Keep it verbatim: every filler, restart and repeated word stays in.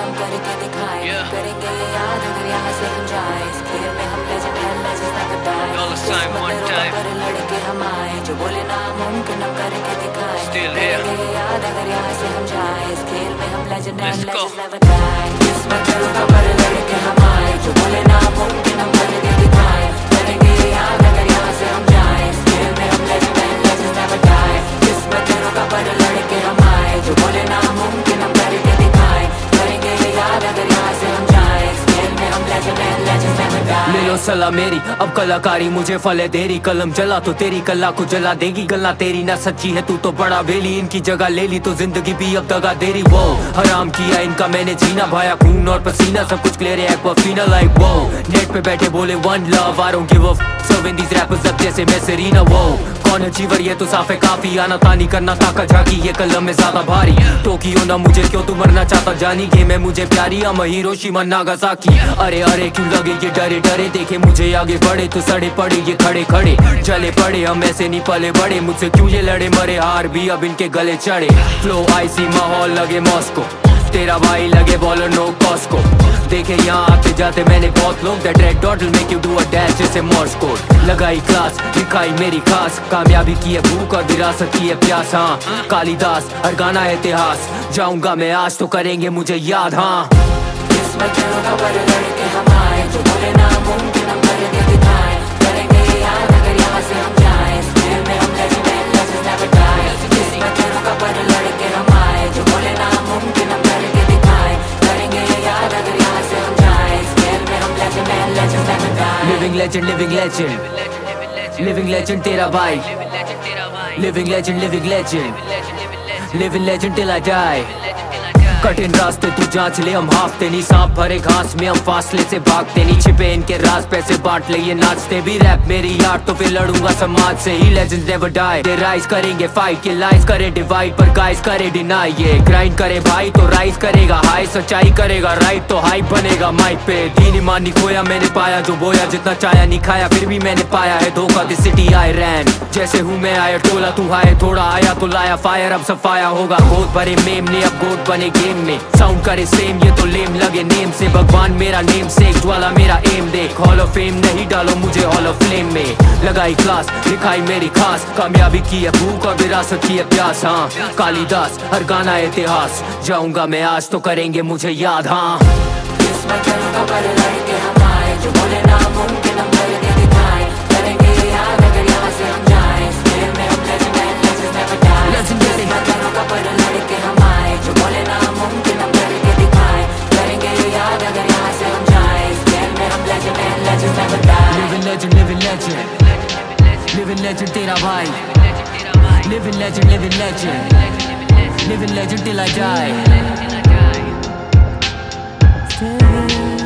हम करके दिखाएं, करेंगे ये याद अगर यहाँ से हम जाएं। इस खेल में हम legend हैं, legends never die। किस्मत रोका पर लड़के हम आए, जो बोले नामुमकिन हम करके दिखाएं, करेंगे ये याद अगर यहाँ से हम जाएं। इस खेल में हम legend हैं, legends never die। किस्मत रोका पर लड़के हम आए, जो बोले नामुमकिन हम करके दिखाएं, करेंगे ये याद अगर यहाँ से हम जाएं। इस खेल में हम legend हैं, legends never die। किस्मत रोका पर लड़के हम आए, जो बोले नामुमकिन हम करके दिखाएं, करेंगे ये याद अगर यहाँ से हम जाएं। इस खेल में हम legend हैं, legends never die। ले लो सलाह मेरी, अब कलाकारी मुझे फले देरी। कलम जला तो तेरी कला को जला देगी, गला तेरी ना सच्ची है, तू तो बड़ा वेली। इनकी जगह ले ली तो जिंदगी भी अब दगा देरी। वो हराम किया इनका मैंने जीना, भाया खून और पसीना, सब कुछ क्लियर है एक्वाफीना लाइक वो। नेट पे बैठे बोले one love, I don't give a फ, सर्विंग दीस रैपर्स अब जैसे मैं सेरीना। वो कौन अचीवर ये तो साफ है काफी, आना तानी करना ताका झाकी, ये कलम में ज्यादा भारी। टोकियो ना मुझे क्यों तू मरना चाहता जानी, गेम है मुझे प्यारी, हम हिरोशिमा नागासाकी। अरे अरे क्यों लगे ये डरे डरे, देखे मुझे आगे बढ़े तो सड़े पड़े ये खड़े खड़े। चले पड़े हम ऐसे नहीं पले बड़े, मुझसे क्यों ये लड़े मरे, हार भी अब इनके गले चढ़े। फ्लो आईसी माहौल लगे मॉस्को, तेरा भाई लगे बॉलर नो कॉस्को। देखे यहाँ आते जाते मैंने बहुत लोग, that red dot will make you do a dash जैसे मॉर्स कोड। लगाई क्लास दिखाई मेरी खास, कामयाबी की है भूख और विरासत की है प्यास। हाँ कालिदास हर गाना है इतिहास, जाऊंगा मैं आज तो करेंगे मुझे याद। हाँ किस्मत रोका पर लड़के हम आए, जो बोले नामुमकिन हम करके दिखाएं, करेंगे ये याद अगर यहाँ से हम जाएं। इस खेल में हम legend हैं, legends never die। किस्मत रोका पर लड़के हम आए, जो बोले नामुमकिन हम करके दिखाएं, करेंगे ये याद अगर यहाँ से हम जाएं। इस खेल में हम legend हैं, legends never die। Living legend living legend living legend तेरा भाई, living legend living legend living legend till I die. कठिन रास्ते तू जांच ले, हम हाफते नहीं, सांप भरे घास में हम फासले से भागते नहीं। छिपे इनके राज पैसे बांट ले ये नाचते भी, रैप मेरी यार तो फिर लड़ूंगा समाज से ही। Legends never die, they rise करेंगे फाइट, ये लाइज करे डिवाइड पर गाइस करे डिनाई। ये ग्राइंड करे भाई तो राइज करेगा हाई, सच्चाई करेगा राइट तो हाई बनेगा माइक पे। दीन ईमान नहीं खोया मैंने पाया, जो बोया जितना चाया नहीं खाया, फिर भी मैंने पाया है धोखा। दिस सिटी आई रैन, जैसे हूँ मैं आया टोला तू हाय थोड़ा, आया तो लाया फायर अब सफाया होगा। गोद भरे मेम ने अब गोद बने गेम में, साउंड करे सेम ये तो लेम लगे नेम से। भगवान मेरा नेम से ज्वाला मेरा एम देख, हॉल ऑफ फेम नहीं डालो मुझे हॉल ऑफ फ्लेम में। लगाई क्लास दिखाई मेरी खास, कामयाबी की है भूख और विरासत की है प्यास। हाँ कालिदास हर गाना है इतिहास, जाऊंगा मैं आज तो करेंगे मुझे याद। हाँ किस्मत रोका पर लड़के हम आए, जो बोले नामुमकिन हम करके दिखाएं, करेंगे ये याद अगर यहाँ से हम जाएं। इस खेल में हम legend हैं, legends never die। किस्मत रोका पर लड़के हम आए, जो बोले नामुमकिन हम करके दिखाएं, करेंगे ये याद अगर यहाँ से हम जाएं। इस खेल में हम legend हैं, legends never die। Living legend living legend living legend तेरा भाई, living legend living legend living legend till I die.